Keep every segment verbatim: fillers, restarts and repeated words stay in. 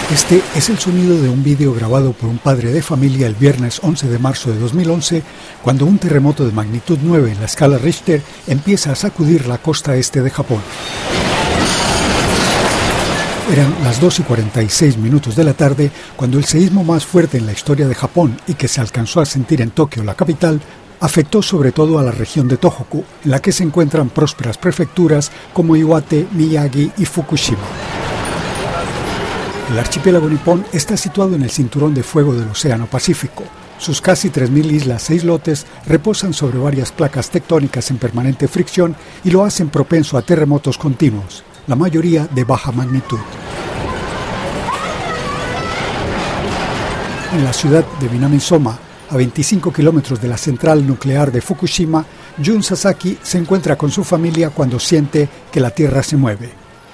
Este es el sonido de un vídeo grabado por un padre de familia el viernes once de marzo de dos mil once, cuando un terremoto de magnitud nueve en la escala Richter empieza a sacudir la costa este de Japón. Eran las dos y cuarenta y seis minutos de la tarde cuando el seísmo más fuerte en la historia de Japón y que se alcanzó a sentir en Tokio, la capital, afectó sobre todo a la región de Tohoku, en la que se encuentran prósperas prefecturas como Iwate, Miyagi y Fukushima. El archipiélago nipón está situado en el cinturón de fuego del Océano Pacífico. Sus casi tres mil islas e islotes reposan sobre varias placas tectónicas en permanente fricción y lo hacen propenso a terremotos continuos, la mayoría de baja magnitud. En la ciudad de Minamisoma, a veinticinco kilómetros de la central nuclear de Fukushima, Jun Sasaki se encuentra con su familia cuando siente que la tierra se mueve.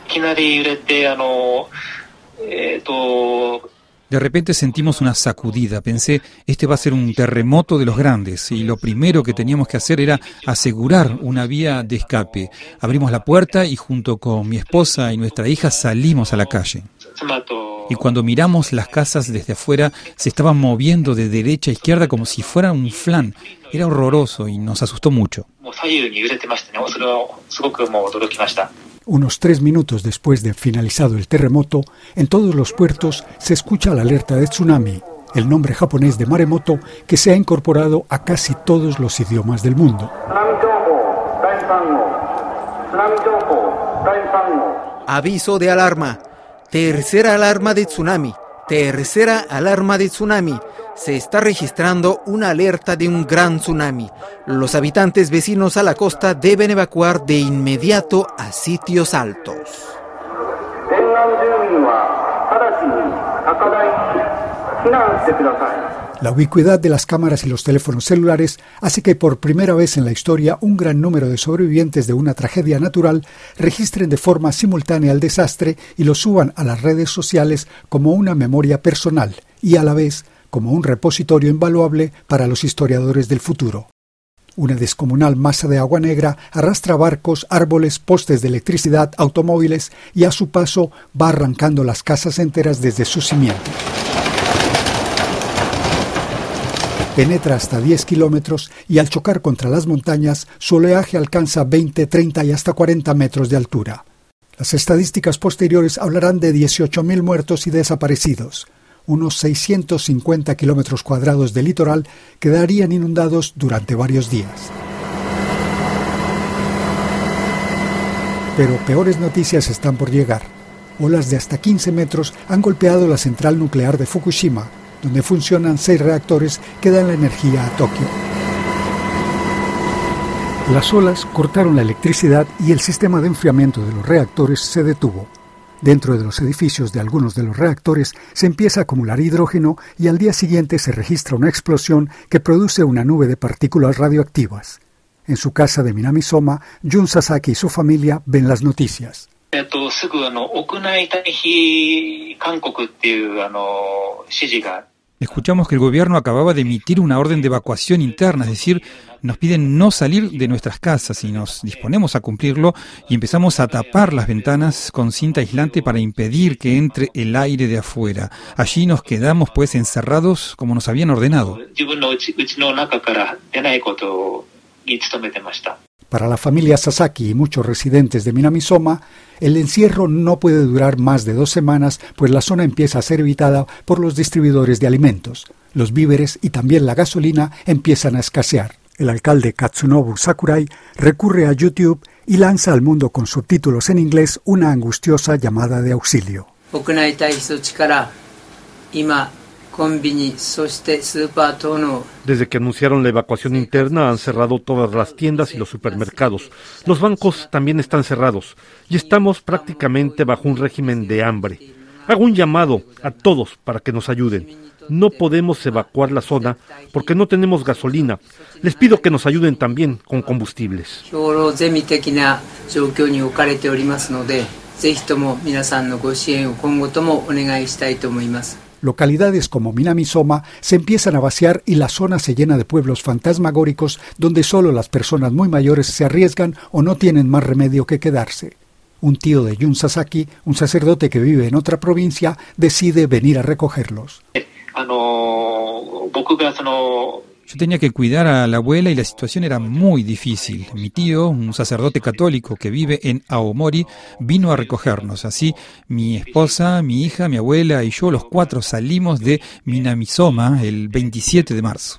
De repente sentimos una sacudida. Pensé, este va a ser un terremoto de los grandes, y lo primero que teníamos que hacer era asegurar una vía de escape. Abrimos la puerta y junto con mi esposa y nuestra hija salimos a la calle. Y cuando miramos las casas desde afuera, se estaban moviendo de derecha a izquierda como si fuera un flan. Era horroroso y nos asustó mucho. Unos tres minutos después de finalizado el terremoto, en todos los puertos se escucha la alerta de tsunami, el nombre japonés de maremoto que se ha incorporado a casi todos los idiomas del mundo. Aviso de alarma. Tercera alarma de tsunami. Tercera alarma de tsunami. Se está registrando una alerta de un gran tsunami. Los habitantes vecinos a la costa deben evacuar de inmediato a sitios altos. La ubicuidad de las cámaras y los teléfonos celulares hace que por primera vez en la historia un gran número de sobrevivientes de una tragedia natural registren de forma simultánea el desastre y lo suban a las redes sociales como una memoria personal y a la vez como un repositorio invaluable para los historiadores del futuro. Una descomunal masa de agua negra arrastra barcos, árboles, postes de electricidad, automóviles y a su paso va arrancando las casas enteras desde sus cimientos. Penetra hasta diez kilómetros y al chocar contra las montañas, su oleaje alcanza veinte, treinta y hasta cuarenta metros de altura. Las estadísticas posteriores hablarán de dieciocho mil muertos y desaparecidos. Unos seiscientos cincuenta kilómetros cuadrados de litoral quedarían inundados durante varios días. Pero peores noticias están por llegar. Olas de hasta quince metros han golpeado la central nuclear de Fukushima, donde funcionan seis reactores que dan la energía a Tokio. Las olas cortaron la electricidad y el sistema de enfriamiento de los reactores se detuvo. Dentro de los edificios de algunos de los reactores se empieza a acumular hidrógeno y al día siguiente se registra una explosión que produce una nube de partículas radioactivas. En su casa de Minamisoma, Jun Sasaki y su familia ven las noticias. Escuchamos que el gobierno acababa de emitir una orden de evacuación interna, es decir, nos piden no salir de nuestras casas y nos disponemos a cumplirlo y empezamos a tapar las ventanas con cinta aislante para impedir que entre el aire de afuera. Allí nos quedamos pues encerrados como nos habían ordenado. Para la familia Sasaki y muchos residentes de Minamisoma, el encierro no puede durar más de dos semanas, pues la zona empieza a ser habitada por los distribuidores de alimentos. Los víveres y también la gasolina empiezan a escasear. El alcalde Katsunobu Sakurai recurre a YouTube y lanza al mundo con subtítulos en inglés una angustiosa llamada de auxilio. Desde que anunciaron la evacuación interna han cerrado todas las tiendas y los supermercados. Los bancos también están cerrados y estamos prácticamente bajo un régimen de hambre. Hago un llamado a todos para que nos ayuden. No podemos evacuar la zona porque no tenemos gasolina. Les pido que nos ayuden también con combustibles. Localidades como Minamisoma se empiezan a vaciar y la zona se llena de pueblos fantasmagóricos donde solo las personas muy mayores se arriesgan o no tienen más remedio que quedarse. Un tío de Jun Sasaki, un sacerdote que vive en otra provincia, decide venir a recogerlos. Yo tenía que cuidar a la abuela y la situación era muy difícil. Mi tío, un sacerdote católico que vive en Aomori, vino a recogernos. Así, mi esposa, mi hija, mi abuela y yo, los cuatro, salimos de Minamisoma el veintisiete de marzo.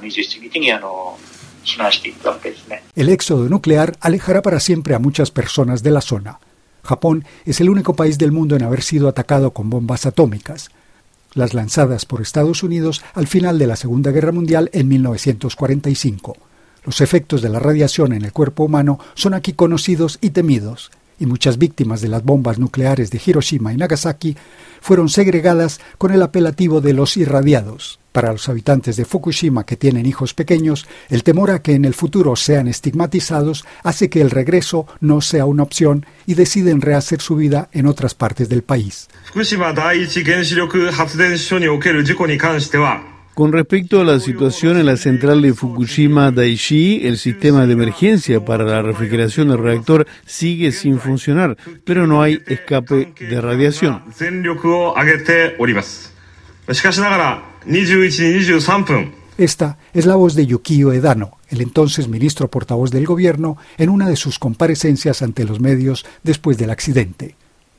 El éxodo nuclear alejará para siempre a muchas personas de la zona. Japón es el único país del mundo en haber sido atacado con bombas atómicas, las lanzadas por Estados Unidos al final de la Segunda Guerra Mundial en mil novecientos cuarenta y cinco. Los efectos de la radiación en el cuerpo humano son aquí conocidos y temidos, y muchas víctimas de las bombas nucleares de Hiroshima y Nagasaki fueron segregadas con el apelativo de los irradiados. Para los habitantes de Fukushima que tienen hijos pequeños, el temor a que en el futuro sean estigmatizados hace que el regreso no sea una opción y deciden rehacer su vida en otras partes del país. Con respecto a la situación en la central de Fukushima Daiichi, el sistema de emergencia para la refrigeración del reactor sigue sin funcionar, pero no hay escape de radiación. Esta es la voz de Yukio Edano, el entonces ministro portavoz del gobierno, en una de sus comparecencias ante los medios después del accidente.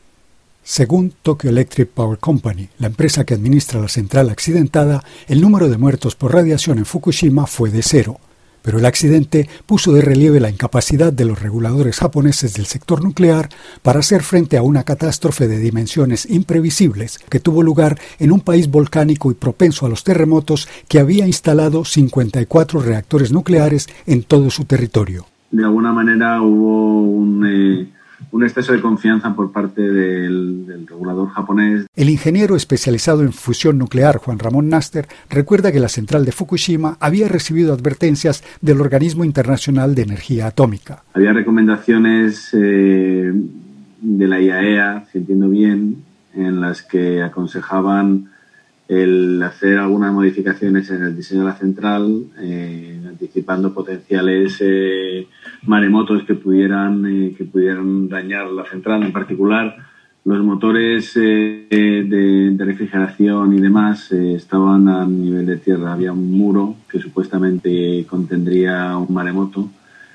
Según Tokyo Electric Power Company, la empresa que administra la central accidentada, el número de muertos por radiación en Fukushima fue de cero. Pero el accidente puso de relieve la incapacidad de los reguladores japoneses del sector nuclear para hacer frente a una catástrofe de dimensiones imprevisibles que tuvo lugar en un país volcánico y propenso a los terremotos que había instalado cincuenta y cuatro reactores nucleares en todo su territorio. De alguna manera hubo un... Eh... un exceso de confianza por parte del, del regulador japonés. El ingeniero especializado en fusión nuclear Juan Ramón Naster recuerda que la central de Fukushima había recibido advertencias del Organismo Internacional de Energía Atómica. Había recomendaciones eh, de la I A E A, si entiendo bien, en las que aconsejaban el hacer algunas modificaciones en el diseño de la central, eh, anticipando potenciales eh, maremotos que pudieran eh, que pudieran dañar la central. En particular, los motores eh, de, de refrigeración y demás eh, estaban a nivel de tierra. Había un muro que supuestamente contendría un maremoto,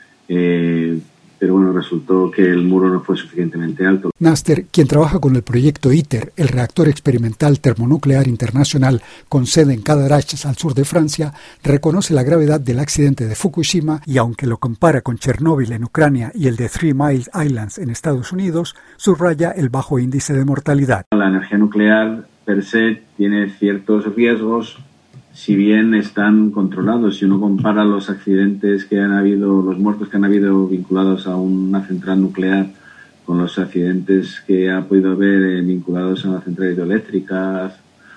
eh, pero bueno, resultó que el muro no fue suficientemente alto. Naster, quien trabaja con el proyecto ITER, el reactor experimental termonuclear internacional con sede en Cadarache, al sur de Francia, reconoce la gravedad del accidente de Fukushima y aunque lo compara con Chernóbil en Ucrania y el de Three Mile Islands en Estados Unidos, subraya el bajo índice de mortalidad. La energía nuclear per se tiene ciertos riesgos, si bien están controlados. Si uno compara los accidentes que han habido, los muertos que han habido vinculados a una central nuclear con los accidentes que ha podido haber eh, vinculados a las centrales hidroeléctricas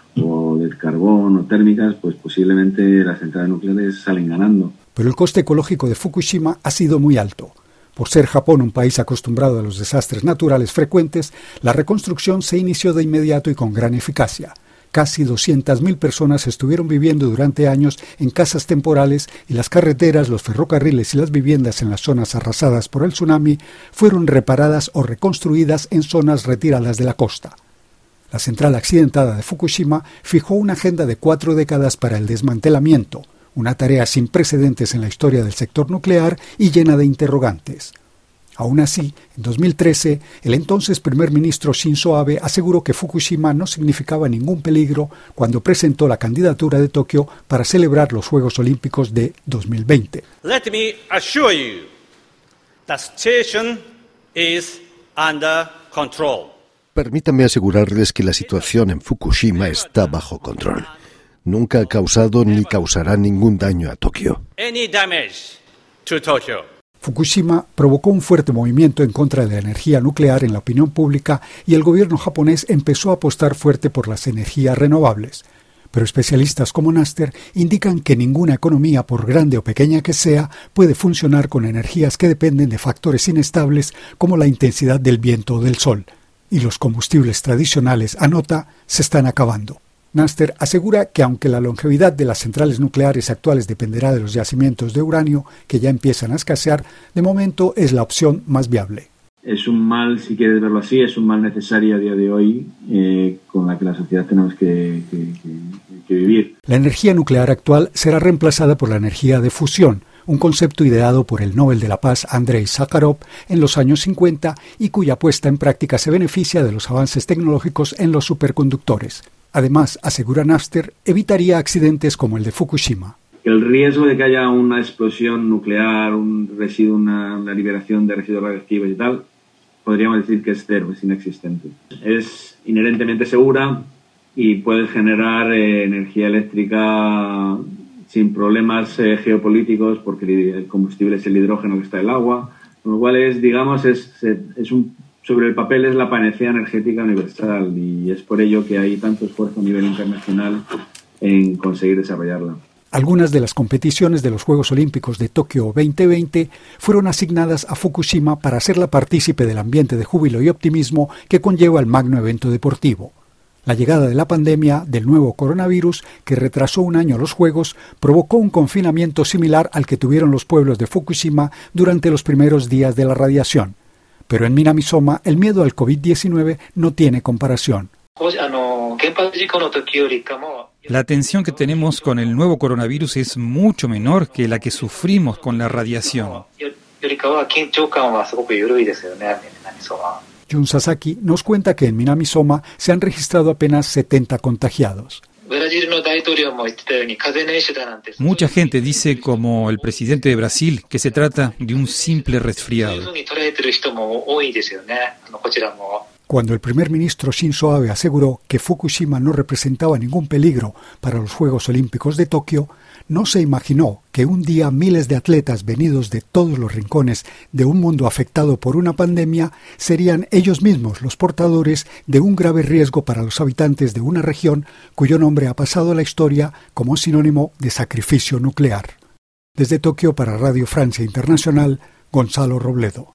o del carbón o térmicas, pues posiblemente las centrales nucleares salen ganando. Pero el coste ecológico de Fukushima ha sido muy alto. Por ser Japón un país acostumbrado a los desastres naturales frecuentes, la reconstrucción se inició de inmediato y con gran eficacia. Casi doscientas mil personas estuvieron viviendo durante años en casas temporales y las carreteras, los ferrocarriles y las viviendas en las zonas arrasadas por el tsunami fueron reparadas o reconstruidas en zonas retiradas de la costa. La central accidentada de Fukushima fijó una agenda de cuatro décadas para el desmantelamiento, una tarea sin precedentes en la historia del sector nuclear y llena de interrogantes. Aún así, en dos mil trece, el entonces primer ministro Shinzo Abe aseguró que Fukushima no significaba ningún peligro cuando presentó la candidatura de Tokio para celebrar los Juegos Olímpicos de dos mil veinte. Let me assure you, the situation is under control. Permítanme asegurarles que la situación en Fukushima está bajo control. Nunca ha causado ni causará ningún daño a Tokio. Any damage to Tokyo. Fukushima provocó un fuerte movimiento en contra de la energía nuclear en la opinión pública y el gobierno japonés empezó a apostar fuerte por las energías renovables. Pero especialistas como Naster indican que ninguna economía, por grande o pequeña que sea, puede funcionar con energías que dependen de factores inestables como la intensidad del viento o del sol. Y los combustibles tradicionales, anota, se están acabando. Naster asegura que aunque la longevidad de las centrales nucleares actuales dependerá de los yacimientos de uranio, que ya empiezan a escasear, de momento es la opción más viable. es un mal, si quieres verlo así, es un mal necesario a día de hoy eh, con la que la sociedad tenemos que, que, que, que vivir. La energía nuclear actual será reemplazada por la energía de fusión, un concepto ideado por el Nobel de la Paz Andrei Sájarov en los años cincuenta y cuya puesta en práctica se beneficia de los avances tecnológicos en los superconductores. Además, asegura Napster, evitaría accidentes como el de Fukushima. El riesgo de que haya una explosión nuclear, un residuo, una, una liberación de residuos radioactivos y tal, podríamos decir que es cero, es inexistente. Es inherentemente segura y puede generar eh, energía eléctrica sin problemas eh, geopolíticos, porque el combustible es el hidrógeno que está en el agua, con lo cual es, digamos, es, es un, sobre el papel es la panacea energética universal y es por ello que hay tanto esfuerzo a nivel internacional en conseguir desarrollarla. Algunas de las competiciones de los Juegos Olímpicos de Tokio veinte veinte fueron asignadas a Fukushima para hacerla partícipe del ambiente de júbilo y optimismo que conlleva el magno evento deportivo. La llegada de la pandemia del nuevo coronavirus, que retrasó un año los Juegos, provocó un confinamiento similar al que tuvieron los pueblos de Fukushima durante los primeros días de la radiación. Pero en Minamisoma el miedo al COVID diecinueve no tiene comparación. La tensión que tenemos con el nuevo coronavirus es mucho menor que la que sufrimos con la radiación. Jun Sasaki nos cuenta que en Minamisoma se han registrado apenas setenta contagiados. Mucha gente dice, como el presidente de Brasil, que se trata de un simple resfriado. Cuando el primer ministro Shinzo Abe aseguró que Fukushima no representaba ningún peligro para los Juegos Olímpicos de Tokio, no se imaginó que un día miles de atletas venidos de todos los rincones de un mundo afectado por una pandemia serían ellos mismos los portadores de un grave riesgo para los habitantes de una región cuyo nombre ha pasado a la historia como sinónimo de sacrificio nuclear. Desde Tokio para Radio Francia Internacional, Gonzalo Robledo.